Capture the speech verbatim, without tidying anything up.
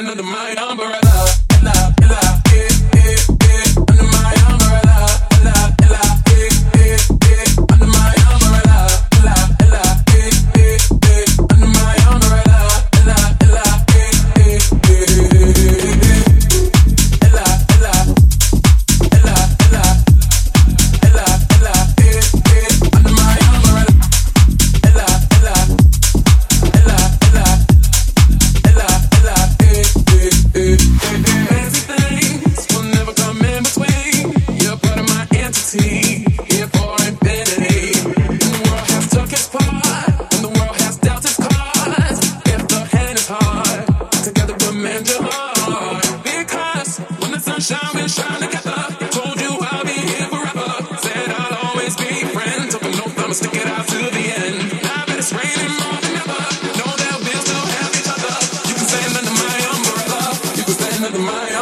stand under my umbrella. Ella, ella, eh, eh, eh, under my umbrella. Ella, ella, eh, eh, eh, under my umbrella. Ella, ella, eh, eh, eh, under my umbrella. Ella, ella, eh, eh, eh, Ella, ella, ella, ella, ella, ella, eh, eh, under my umbrella. Ella, ella, ella, ella, ella, ella, eh, eh, eh, eh. Fancy things will never come in between. You're part of my entity, here for infinity. And the world has took its part, and the world has dealt its cards. If the hand is hard, together we'll mend your heart. Because when the sun shines, we'll shine together. Told you I'll be here forever. Said I'll always be friend. Took an oath, I'ma stick it out to the end. Now that it's raining more than ever, know that we'll still have each other. You can stand under my umbrella. You can stand under my